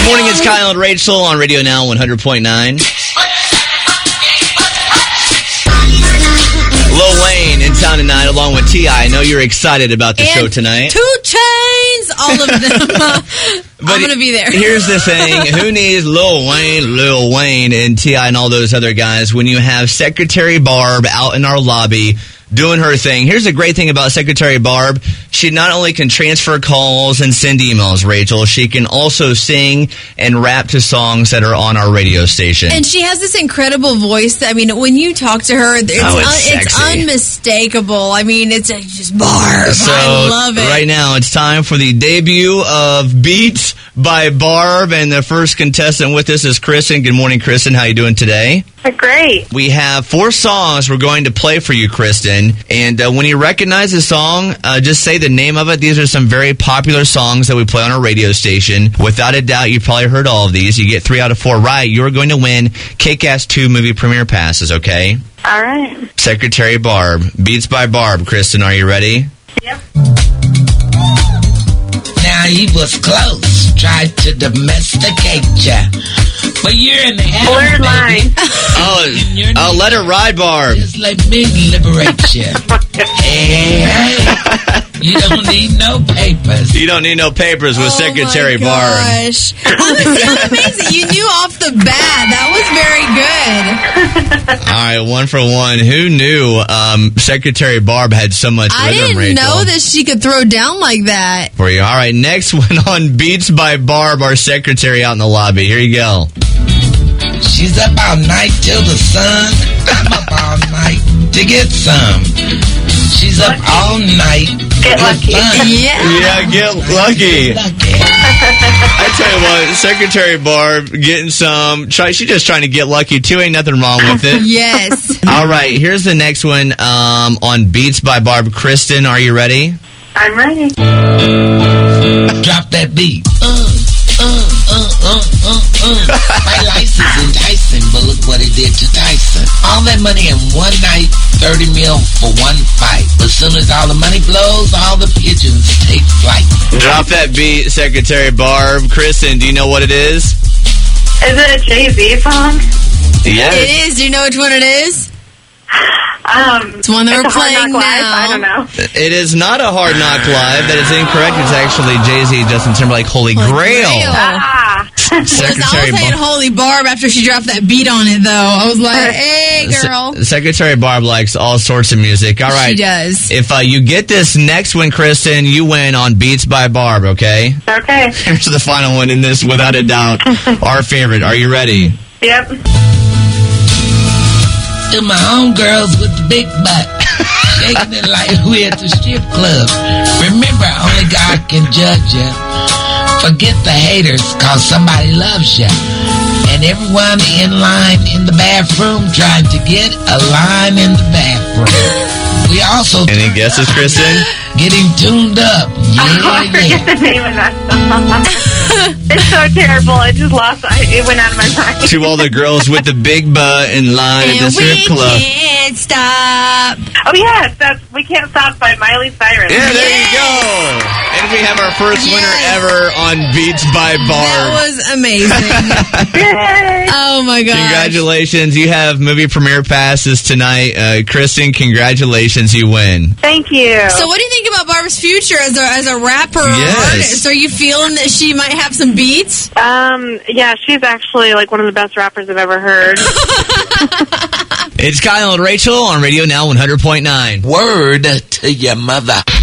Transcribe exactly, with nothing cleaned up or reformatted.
Good morning, it's Kyle and Rachel on Radio Now one hundred point nine. Lil Wayne in town tonight along with T I I know you're excited about the and show tonight. Two Chains, all of them. Uh, I'm going to be there. Here's the thing. Who needs Lil Wayne, Lil Wayne, and T I and all those other guys when you have Secretary Barb out in our lobby doing her thing? Here's the great thing about Secretary Barb. She not only can transfer calls and send emails, Rachel, she can also sing and rap to songs that are on our radio station. And she has this incredible voice. That, I mean, when you talk to her, it's, oh, it's, un- it's unmistakable. I mean, it's just Barb. So I love it. Right now, it's time for the debut of Beats by Barb, and the first contestant with us is Kristen. Good morning, Kristen. How you doing today? Great. We have four songs we're going to play for you, Kristen. And uh, when you recognize the song, uh, just say the name of it. These are some very popular songs that we play on our radio station. Without a doubt, you've probably heard all of these. You get three out of four right, you're going to win Kick-Ass two movie premiere passes, okay? All right. Secretary Barb. Beats by Barb. Kristen, are you ready? Yep. Now he was close, tried to domesticate ya. But you're in the air, Blurred line. Oh, oh, let it ride, Barb. Just let me liberate you. Hey, hey, you don't need no papers. You don't need no papers with oh Secretary my Barb. gosh. That was so amazing. You knew off the bat. That was very good. All right, one for one. Who knew um, Secretary Barb had so much I rhythm, didn't Rachel? know that she could throw down like that. For you. All right, next one on Beats by Barb, our secretary out in the lobby. Here you go. She's up all night till the sun. I'm up all night to get some. She's up all night to Get lucky. fun. Yeah. Yeah, get lucky. Lucky. I tell you what, Secretary Barb getting some. Try, she's just trying to get lucky too. Ain't nothing wrong with it. Yes. All right, here's the next one um, on Beats by Barb. Kristen, are you ready? I'm ready. Drop that beat. Uh, uh, uh, uh, uh, uh. My license enticing, but look what it did to Tyson. All that money in one night, thirty mil for one fight. As soon as all the money blows, all the pigeons take flight. Drop that beat, Secretary Barb. Kristen, do you know what it is? Is it a Jay-Z song? Yes. It is. Do you know which one it is? Um, It's one that it's we're a Hard playing Knock Live? now. I don't know. It is not a Hard Knock Live. That is incorrect. It's actually Jay-Z, Justin Timberlake, Holy, Holy Grail. Grail. Ah. Because I Secretary was saying Barb. Holy Barb after she dropped that beat on it, though. I was like, hey, girl. Se- Secretary Barb likes all sorts of music. All right. She does. If uh, you get this next one, Kristen, you win on Beats by Barb, okay? Okay. Here's the final one in this, without a doubt. Our favorite. Are you ready? Yep. To my homegirls with the big butt, shaking it like we at the strip club. Remember, only God can judge you. Forget the haters, cause somebody loves you. And everyone in line in the bathroom trying to get a line in the bathroom. We also Any guesses, Kristen? getting tuned up. Oh, I Yeah, forget yeah. the name of that song. It's so terrible. I just lost. I, it went out of my mind. To all the girls with the big butt in line at the And strip we club. can't stop. Oh yes, that's "We Can't Stop" by Miley Cyrus. Yeah, there you go. And we have our first winner Yes. ever on Beats by That Barb. was amazing. Yay. Oh, my gosh. Congratulations. You have movie premiere passes tonight. Uh, Kristen, congratulations. You win. Thank you. So what do you think about Barb's future as a, as a rapper or Yes. artist? Are you feeling that she might have some beats? Um, yeah, she's actually like one of the best rappers I've ever heard. It's Kyle and Rachel on Radio Now one hundred point nine. Word to your mother.